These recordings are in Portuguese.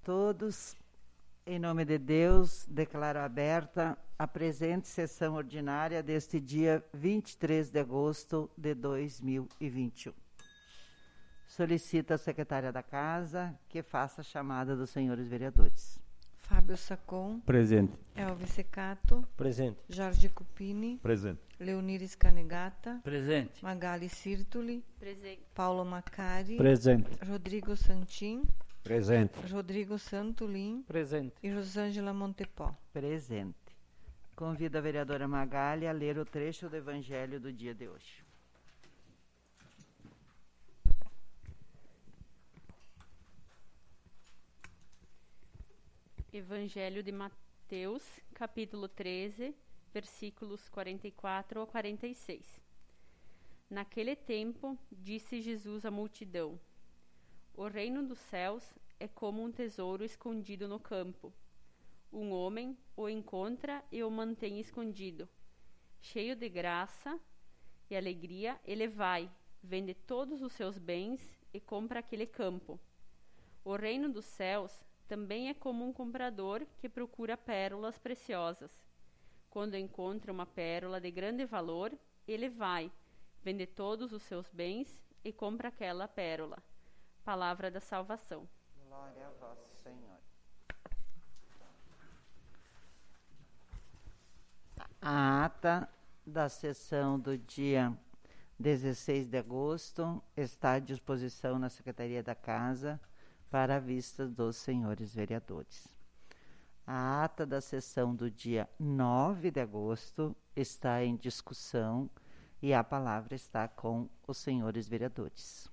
Todos, em nome de Deus, declaro aberta a presente sessão ordinária deste dia 23 de agosto de 2021. Solicito à secretária da Casa que faça a chamada dos senhores vereadores. Fábio Sacon. Presente. Elvis Secato. Presente. Jorge Cupini. Presente. Leonir Scanegata. Presente. Magali Sirtuli. Presente. Paulo Macari. Presente. Rodrigo Santin. Presente. Rodrigo Santolin. Presente. E Rosângela Montepó. Presente. Convido a vereadora Magali a ler o trecho do Evangelho do dia de hoje. Evangelho de Mateus, capítulo 13, versículos 44 a 46. Naquele tempo, disse Jesus à multidão: O reino dos céus é como um tesouro escondido no campo. Um homem o encontra e o mantém escondido. Cheio de graça e alegria, ele vai, vende todos os seus bens e compra aquele campo. O reino dos céus também é como um comprador que procura pérolas preciosas. Quando encontra uma pérola de grande valor, ele vai, vende todos os seus bens e compra aquela pérola. Palavra da salvação. Glória a vós, Senhor. A ata da sessão do dia 16 de agosto está à disposição na Secretaria da Casa para a vista dos senhores vereadores. A ata da sessão do dia 9 de agosto está em discussão e a palavra está com os senhores vereadores.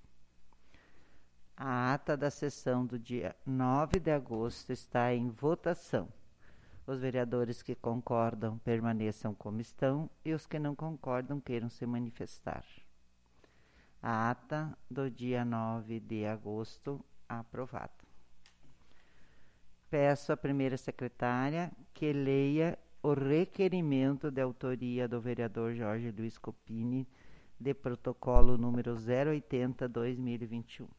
A ata da sessão do dia 9 de agosto está em votação. Os vereadores que concordam permaneçam como estão e os que não concordam queiram se manifestar. A ata do dia 9 de agosto aprovada. Peço à primeira secretária que leia o requerimento de autoria do vereador Jorge Luiz Cupini de protocolo número 080/2021.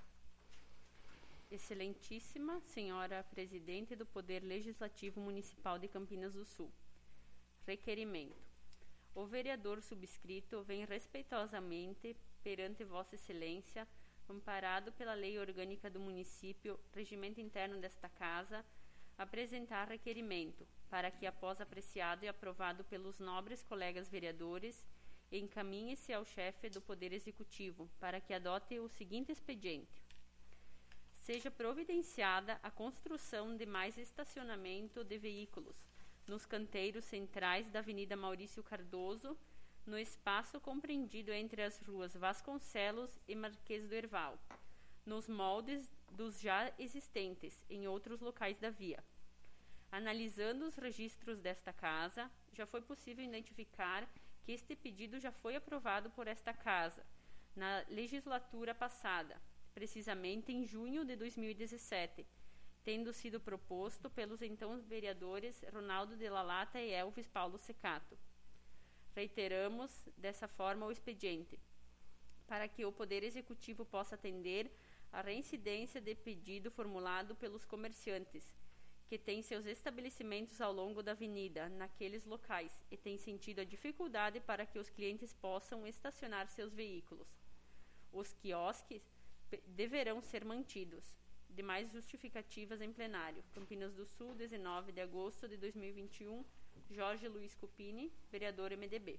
Excelentíssima Senhora Presidente do Poder Legislativo Municipal de Campinas do Sul. Requerimento. O vereador subscrito vem respeitosamente perante Vossa Excelência, amparado pela Lei Orgânica do Município, Regimento Interno desta Casa, apresentar requerimento, para que, após apreciado e aprovado pelos nobres colegas vereadores, encaminhe-se ao chefe do Poder Executivo, para que adote o seguinte expediente. Seja providenciada a construção de mais estacionamento de veículos nos canteiros centrais da Avenida Maurício Cardoso, no espaço compreendido entre as ruas Vasconcelos e Marquês do Herval, nos moldes dos já existentes em outros locais da via. Analisando os registros desta casa, já foi possível identificar que este pedido já foi aprovado por esta casa na legislatura passada, precisamente em junho de 2017, tendo sido proposto pelos então vereadores Ronaldo de la Lata e Elvis Paulo Secato. Reiteramos, dessa forma, o expediente, para que o Poder Executivo possa atender à reincidência de pedido formulado pelos comerciantes, que têm seus estabelecimentos ao longo da avenida, naqueles locais, e têm sentido a dificuldade para que os clientes possam estacionar seus veículos. Os quiosques deverão ser mantidos. Demais justificativas em plenário. Campinas do Sul, 19 de agosto de 2021, Jorge Luiz Cupini, vereador MDB.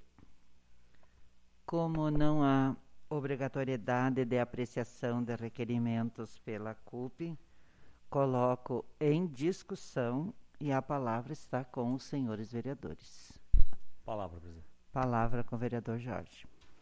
Como não há obrigatoriedade de apreciação de requerimentos pela CUP, coloco em discussão e a palavra está com os senhores vereadores. Palavra, presidente. Palavra com o vereador Jorge.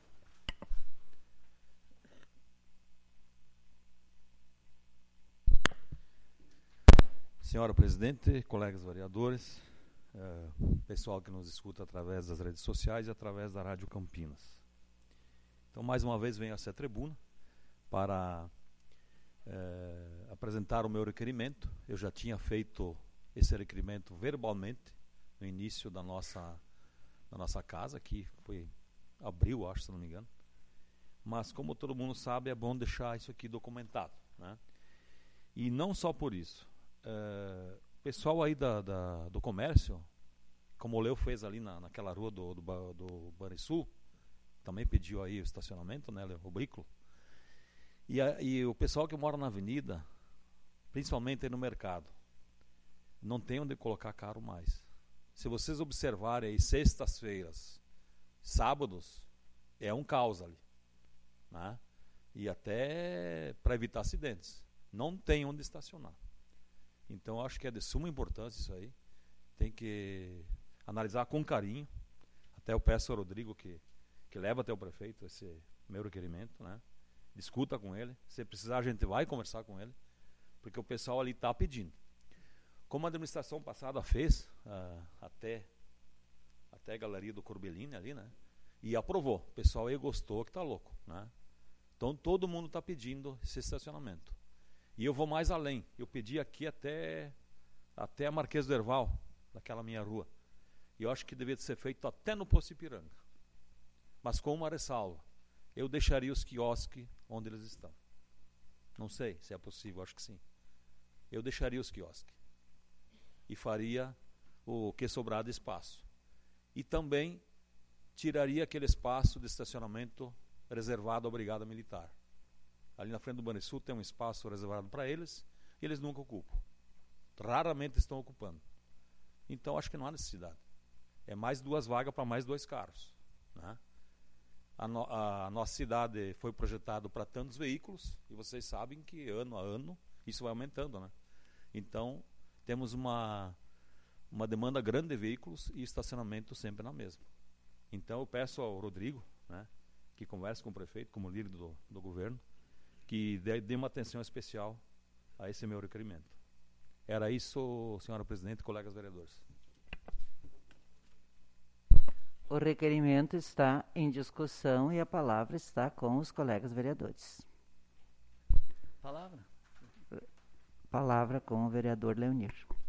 Senhora Presidente, colegas vereadores, pessoal que nos escuta através das redes sociais e através da Rádio Campinas. Então, mais uma vez, venho a essa tribuna para apresentar o meu requerimento. Eu já tinha feito esse requerimento verbalmente no início da nossa casa, que foi abril, acho, se não me engano. Mas, como todo mundo sabe, é bom deixar isso aqui documentado, né? E não só por isso. Pessoal aí do comércio, como o Leo fez ali naquela rua do Banrisul, também pediu aí o estacionamento, né, Leo, o veículo. E o pessoal que mora na avenida, principalmente aí no mercado, não tem onde colocar carro mais. Se vocês observarem aí, sextas-feiras, sábados, é um caos ali, né? E até para evitar acidentes. Não tem onde estacionar. Então, acho que é de suma importância isso aí. Tem que analisar com carinho. Até eu peço ao Rodrigo que leve até o prefeito esse meu requerimento, né? Discuta com ele. Se precisar, a gente vai conversar com ele, porque o pessoal ali está pedindo. Como a administração passada fez, até a galeria do Corbellini ali, né? E aprovou. O pessoal aí gostou, que tá louco, né? Então todo mundo está pedindo esse estacionamento. E eu vou mais além. Eu pedi aqui até a Marquês do Herval, daquela minha rua. E eu acho que deveria ser feito até no Poço Ipiranga. Mas com uma ressalva. Eu deixaria os quiosques onde eles estão. Não sei se é possível, acho que sim. Eu deixaria os quiosques. E faria o que sobrar de espaço. E também tiraria aquele espaço de estacionamento reservado à Brigada Militar. Ali na frente do Banrisul tem um espaço reservado para eles e eles nunca ocupam. Raramente estão ocupando. Então acho que não há necessidade. É mais 2 vagas para mais 2 carros, né? A nossa cidade foi projetada para tantos veículos e vocês sabem que ano a ano isso vai aumentando, né? Então temos uma demanda grande de veículos e estacionamento sempre na mesma. Então eu peço ao Rodrigo, né, que converse com o prefeito como líder do governo, que dê uma atenção especial a esse meu requerimento. Era isso, senhora presidente e colegas vereadores. O requerimento está em discussão e a palavra está com os colegas vereadores. Palavra com o vereador Leonir.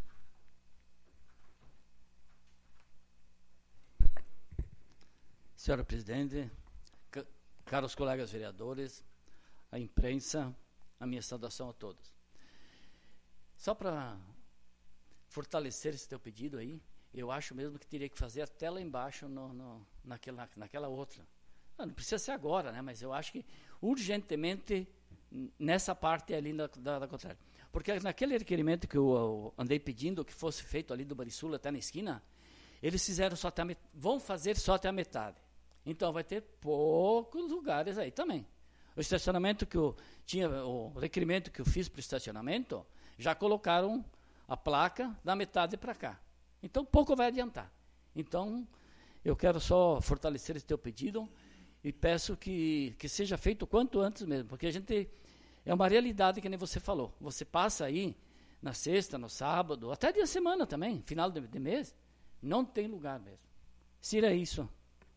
Senhora presidente, caros colegas vereadores, a imprensa, a minha saudação a todos. Só para fortalecer esse teu pedido aí, eu acho mesmo que teria que fazer até lá embaixo naquela outra. Não precisa ser agora, né? Mas eu acho que urgentemente nessa parte ali da contrária. Porque naquele requerimento que eu andei pedindo que fosse feito ali do Banrisul até na esquina, eles fizeram só até vão fazer só até a metade. Então vai ter poucos lugares aí também. O estacionamento que eu tinha, o requerimento que eu fiz para o estacionamento, já colocaram a placa da metade para cá. Então pouco vai adiantar. Então eu quero só fortalecer esse teu pedido e peço que seja feito o quanto antes mesmo, porque a gente é uma realidade que nem você falou. Você passa aí na sexta, no sábado, até dia de semana também, final de mês, não tem lugar mesmo. Seria isso.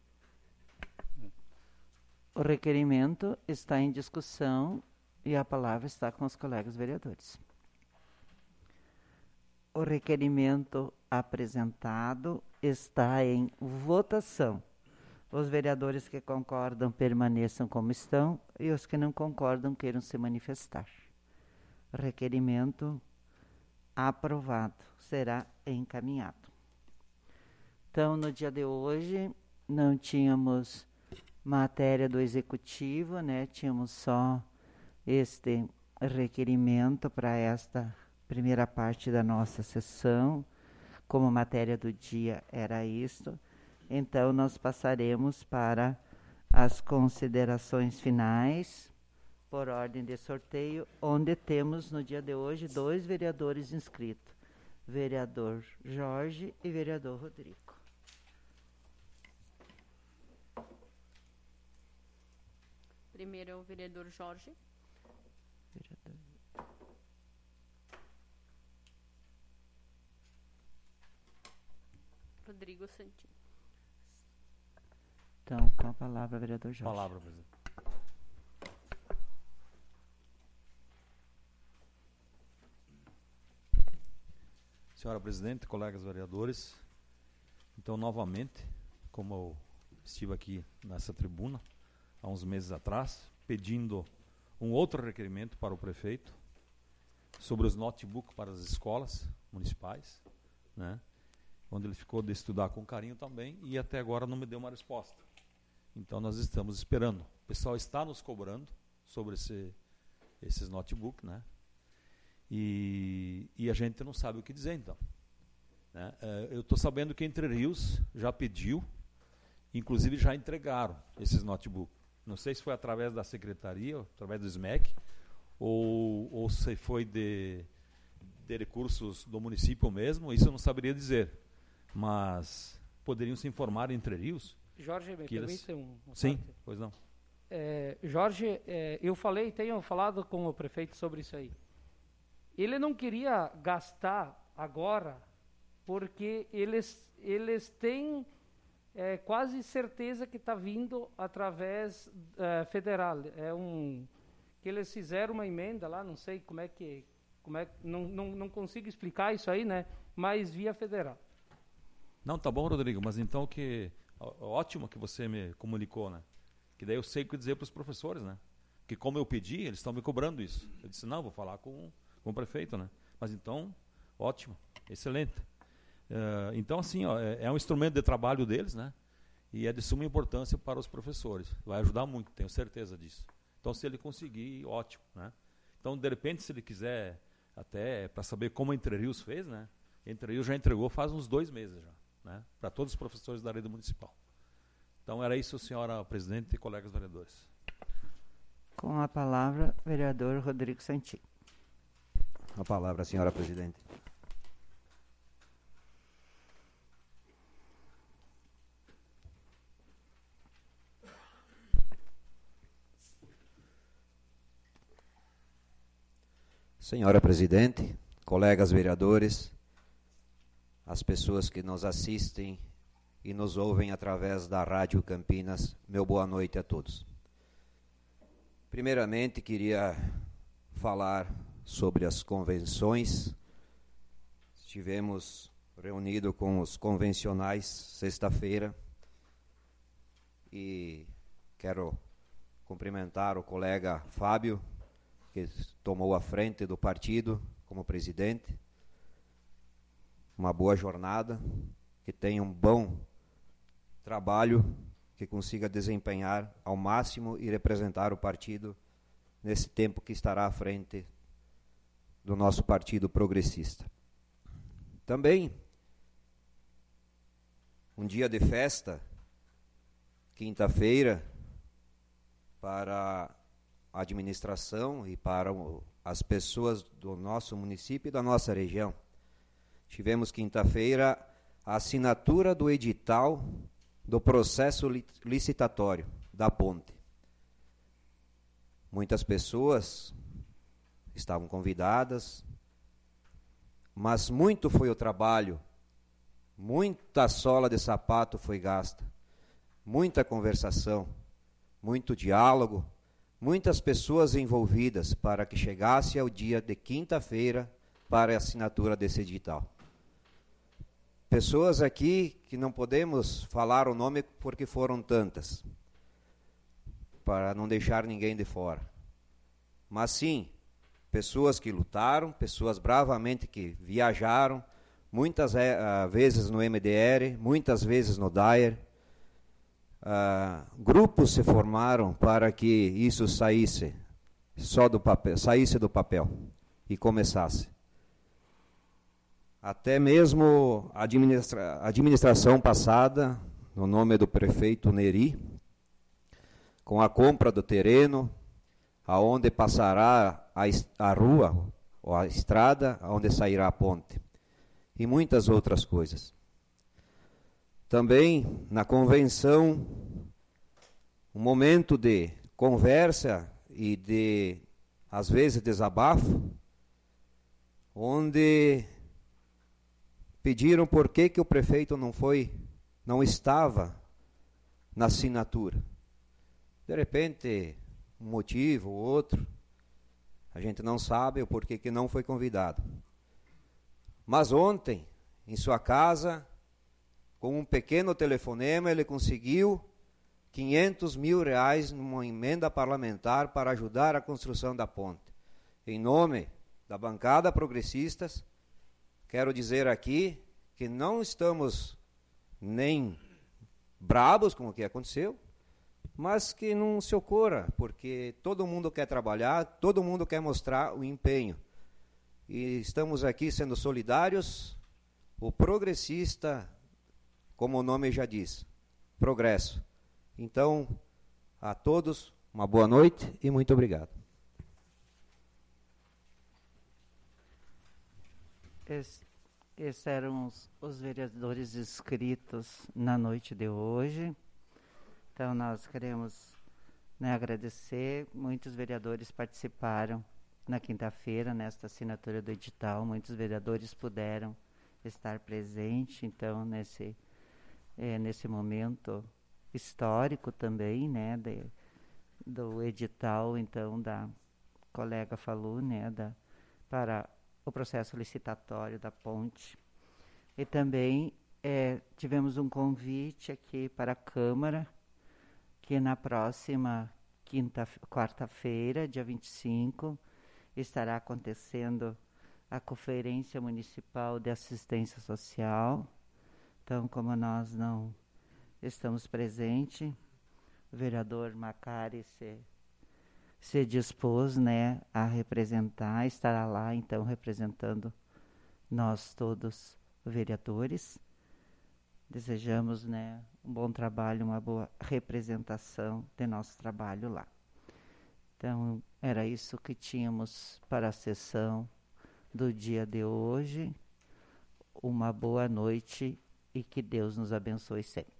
O requerimento está em discussão e a palavra está com os colegas vereadores. O requerimento apresentado está em votação. Os vereadores que concordam permaneçam como estão e os que não concordam queiram se manifestar. Requerimento aprovado. Será encaminhado. Então, no dia de hoje, não tínhamos matéria do executivo, né? Tínhamos só este requerimento para esta primeira parte da nossa sessão. Como matéria do dia era isto, então nós passaremos para as considerações finais, por ordem de sorteio, onde temos no dia de hoje 2 vereadores inscritos, vereador Jorge e vereador Rodrigo. Primeiro é o vereador Jorge. Rodrigo Santin. Então, com a palavra, vereador Jorge. Palavra, presidente. Senhora presidente, colegas vereadores, então, novamente, como eu estive aqui nessa tribuna, há uns meses atrás, pedindo um outro requerimento para o prefeito, sobre os notebooks para as escolas municipais, né? Onde ele ficou de estudar com carinho também e até agora não me deu uma resposta. Então nós estamos esperando. O pessoal está nos cobrando sobre esses notebooks, né? E a gente não sabe o que dizer, então. Né? Eu estou sabendo que Entre Rios já pediu, inclusive já entregaram esses notebooks. Não sei se foi através da secretaria, através do SMEC, ou se foi de recursos do município mesmo, isso eu não saberia dizer. Mas poderiam se informar Entre Rios? Jorge, me permite uma Sim, parte? pois não. Jorge, tenho falado com o prefeito sobre isso aí. Ele não queria gastar agora, porque eles têm quase certeza que está vindo através federal. Que eles fizeram uma emenda lá, não sei não consigo explicar isso aí, né? Mas via federal. Não, tá bom, Rodrigo, mas então ótimo que você me comunicou, né? Que daí eu sei o que dizer para os professores, né? Que como eu pedi, eles estão me cobrando isso. Eu disse, não, vou falar com o prefeito, né? Mas então, ótimo, excelente. Então, assim, é um instrumento de trabalho deles, né? E é de suma importância para os professores. Vai ajudar muito, tenho certeza disso. Então, se ele conseguir, ótimo, né? Então, de repente, se ele quiser, até para saber como a Entre Rios fez, né? Entre Rios já entregou faz uns 2 meses já, né? Para todos os professores da rede municipal. Então, era isso, senhora presidente e colegas vereadores. Com a palavra, vereador Rodrigo Santin. A palavra, senhora presidente. Senhora presidente, colegas vereadores, as pessoas que nos assistem e nos ouvem através da Rádio Campinas, meu boa noite a todos. Primeiramente, queria falar sobre as convenções. Estivemos reunidos com os convencionais sexta-feira e quero cumprimentar o colega Fábio, que tomou a frente do partido como presidente. Uma boa jornada, que tenha um bom trabalho, que consiga desempenhar ao máximo e representar o partido nesse tempo que estará à frente do nosso partido progressista. Também, um dia de festa, quinta-feira, para a administração e para as pessoas do nosso município e da nossa região. Tivemos quinta-feira a assinatura do edital do processo licitatório da ponte. Muitas pessoas estavam convidadas, mas muito foi o trabalho, muita sola de sapato foi gasta, muita conversação, muito diálogo, muitas pessoas envolvidas para que chegasse ao dia de quinta-feira para a assinatura desse edital. Pessoas aqui que não podemos falar o nome porque foram tantas, para não deixar ninguém de fora. Mas sim, pessoas que lutaram, pessoas bravamente que viajaram, muitas vezes no MDR, muitas vezes no DAER. Grupos se formaram para que isso saísse do papel e começasse. Até mesmo a administração passada, no nome do prefeito Neri, com a compra do terreno, aonde passará a rua, ou a estrada, aonde sairá a ponte, e muitas outras coisas. Também, na convenção, um momento de conversa e de, às vezes, desabafo, onde pediram por que o prefeito não estava na assinatura. De repente, um motivo ou outro, a gente não sabe o porquê que não foi convidado. Mas ontem, em sua casa, com um pequeno telefonema, ele conseguiu R$500 mil numa emenda parlamentar para ajudar a construção da ponte. Em nome da bancada progressistas, quero dizer aqui que não estamos nem brabos com o que aconteceu, mas que não se ocorra, porque todo mundo quer trabalhar, todo mundo quer mostrar o empenho. E estamos aqui sendo solidários, o progressista, como o nome já diz, progresso. Então, a todos, uma boa noite e muito obrigado. Esses eram os vereadores inscritos na noite de hoje. Então, nós queremos, né, agradecer. Muitos vereadores participaram na quinta-feira, nesta assinatura do edital. Muitos vereadores puderam estar presentes, então, nesse momento histórico também, né, do edital, então, da colega falou, né, para o processo licitatório da ponte. E também tivemos um convite aqui para a Câmara, que na próxima quarta-feira, dia 25, estará acontecendo a Conferência Municipal de Assistência Social. Então, como nós não estamos presentes, o vereador Macari se dispôs, né, a representar, estará lá, então, representando nós todos, vereadores. Desejamos, né, um bom trabalho, uma boa representação de nosso trabalho lá. Então, era isso que tínhamos para a sessão do dia de hoje. Uma boa noite e que Deus nos abençoe sempre.